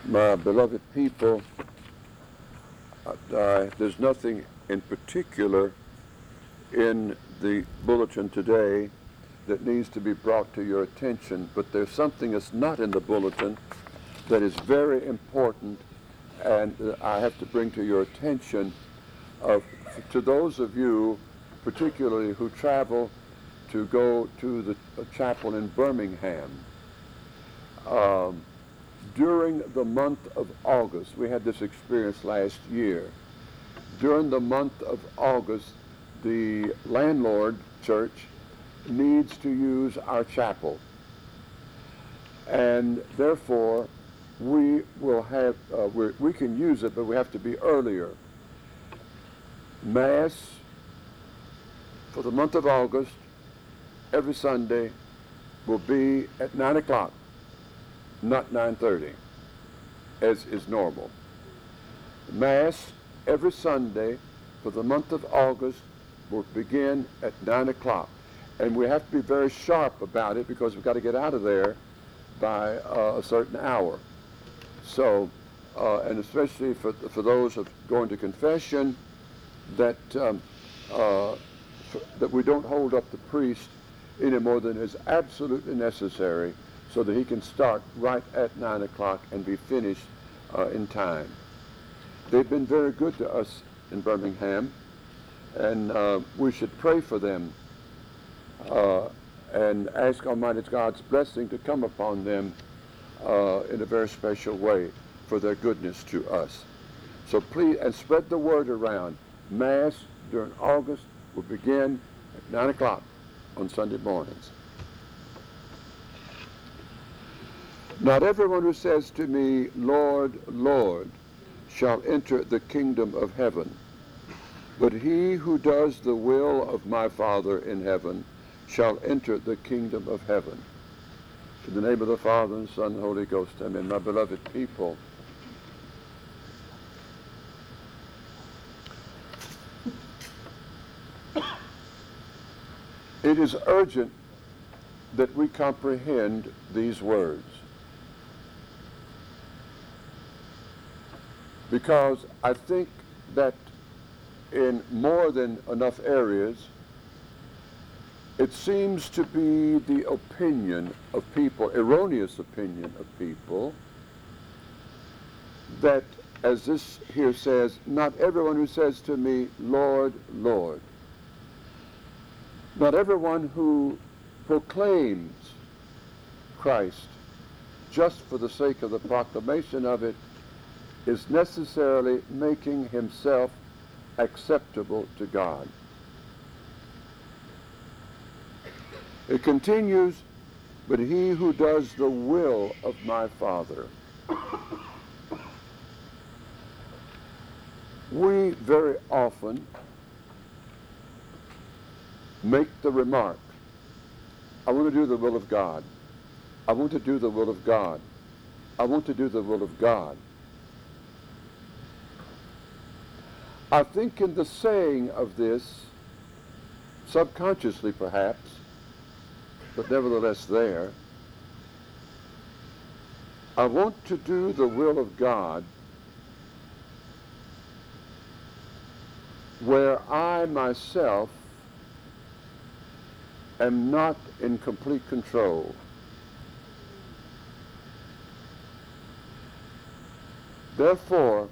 My beloved people, there's nothing in particular in the bulletin today that needs to be brought to your attention, but there's something that's not in the bulletin that is very important and I have to bring to your attention to those of you particularly who travel to go to the chapel in Birmingham. During the month of August, we had this experience last year. During the month of August, the landlord church needs to use our chapel. And therefore, we will have, we can use it, but we have to be earlier. Mass for the month of August, every Sunday, will be at 9 o'clock, not 9:30, as is normal. Mass every Sunday for the month of August will begin at 9 o'clock. And we have to be very sharp about it because we've got to get out of there by a certain hour. So, and especially for those of going to confession, that we don't hold up the priest any more than is absolutely necessary so that he can start right at 9 o'clock and be finished in time. They've been very good to us in Birmingham, and we should pray for them and ask Almighty God's blessing to come upon them in a very special way for their goodness to us. So please, and spread the word around. Mass during August will begin at 9 o'clock on Sunday mornings. Not everyone who says to me, Lord, Lord, shall enter the kingdom of heaven, but he who does the will of my Father in heaven shall enter the kingdom of heaven. In the name of the Father, and Son, and Holy Ghost, amen. My beloved people, it is urgent that we comprehend these words, because I think that in more than enough areas, it seems to be the opinion of people, erroneous opinion of people, that, as this here says, not everyone who says to me, Lord, Lord. Not everyone who proclaims Christ just for the sake of the proclamation of it is necessarily making himself acceptable to God. It continues, but he who does the will of my Father. We very often make the remark, I want to do the will of God. I want to do the will of God. I want to do the will of God. I think in the saying of this, subconsciously perhaps, but nevertheless there, I want to do the will of God where I myself am not in complete control. Therefore,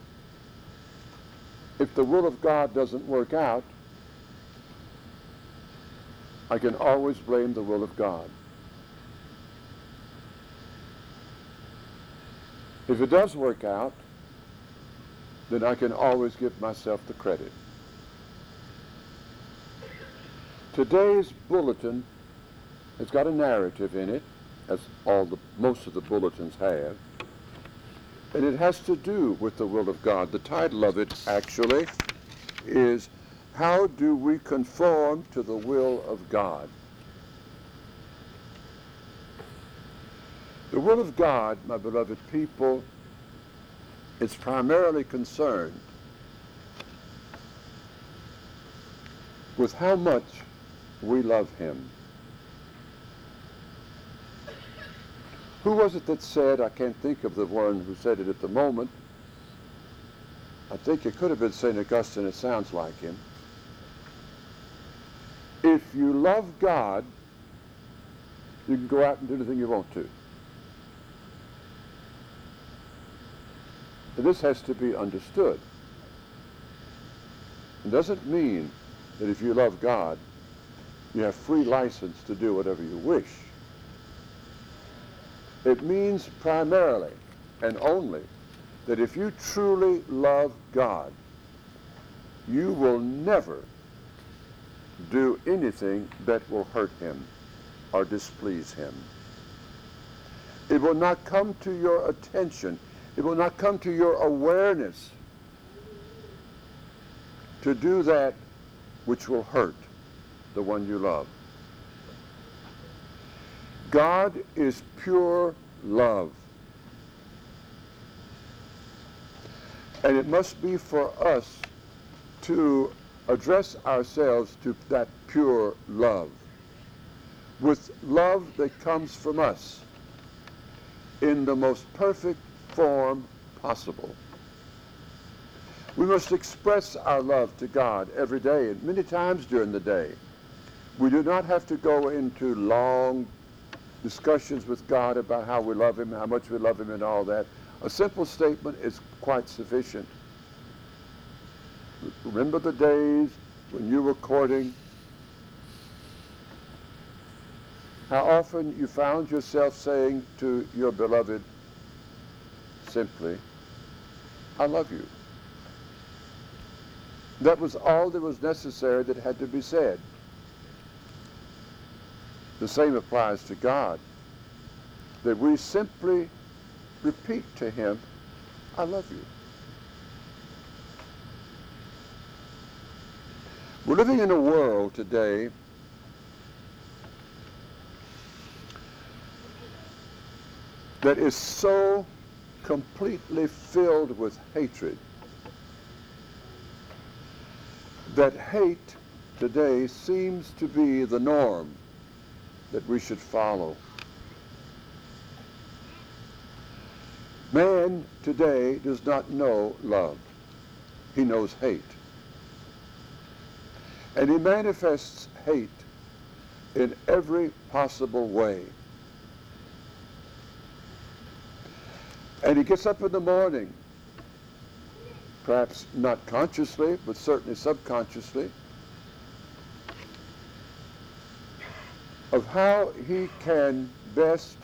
if the will of God doesn't work out, I can always blame the will of God. If it does work out, then I can always give myself the credit. Today's bulletin has got a narrative in it, as most of the bulletins have, and it has to do with the will of God. The title of it, actually, is How Do We Conform to the Will of God? The will of God, my beloved people, is primarily concerned with how much we love him. Who was it that said, I can't think of the one who said it at the moment, I think it could have been St. Augustine, it sounds like him. If you love God, you can go out and do anything you want to. And this has to be understood. It doesn't mean that if you love God, you have free license to do whatever you wish. It means primarily and only that if you truly love God, you will never do anything that will hurt him or displease him. It will not come to your attention. It will not come to your awareness to do that which will hurt the one you love. God is pure love. And it must be for us to address ourselves to that pure love, with love that comes from us in the most perfect form possible. We must express our love to God every day and many times during the day. We do not have to go into long discussions with God about how we love him, how much we love him and all that. A simple statement is quite sufficient. Remember the days when you were courting? How often you found yourself saying to your beloved simply, I love you. That was all that was necessary that had to be said. The same applies to God, that we simply repeat to him, I love you. We're living in a world today that is so completely filled with hatred that hate today seems to be the norm that we should follow. Man today does not know love. He knows hate. And he manifests hate in every possible way. And he gets up in the morning, perhaps not consciously, but certainly subconsciously, of how he can best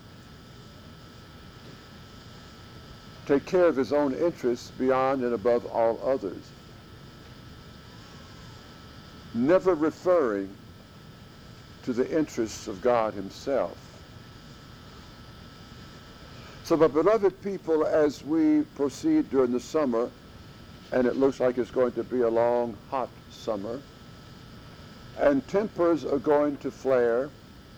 take care of his own interests beyond and above all others, never referring to the interests of God himself. So, my beloved people, as we proceed during the summer, and it looks like it's going to be a long, hot summer, and tempers are going to flare,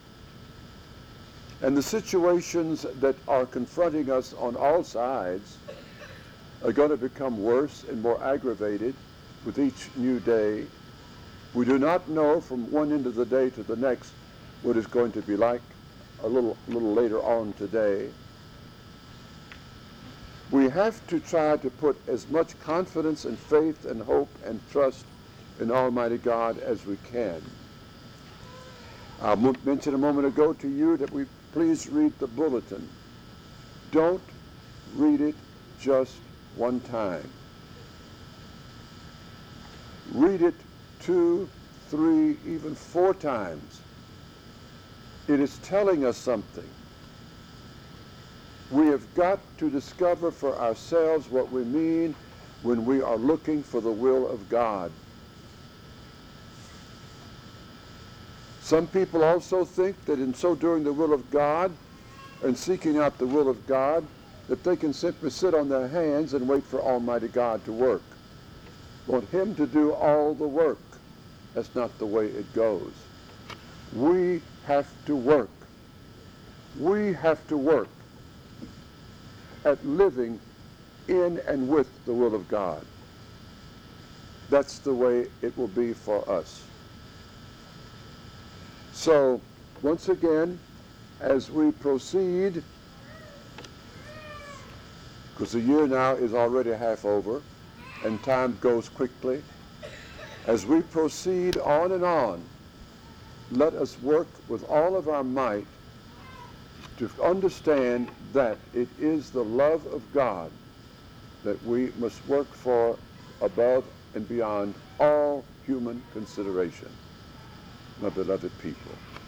and the situations that are confronting us on all sides are going to become worse and more aggravated with each new day. We do not know from one end of the day to the next what it's going to be like a little later on today. We have to try to put as much confidence and faith and hope and trust in Almighty God as we can. I mentioned a moment ago to you that we please read the bulletin. Don't read it just one time. Read it 2, 3, even 4 times. It is telling us something. We have got to discover for ourselves what we mean when we are looking for the will of God. Some people also think that in so doing the will of God and seeking out the will of God, that they can simply sit on their hands and wait for Almighty God to work. Want him to do all the work. That's not the way it goes. We have to work. We have to work at living in and with the will of God. That's the way it will be for us. So, once again, as we proceed because the year now is already half over and time goes quickly. As we proceed on and on, let us work with all of our might to understand that it is the love of God that we must work for above and beyond all human consideration. My beloved people,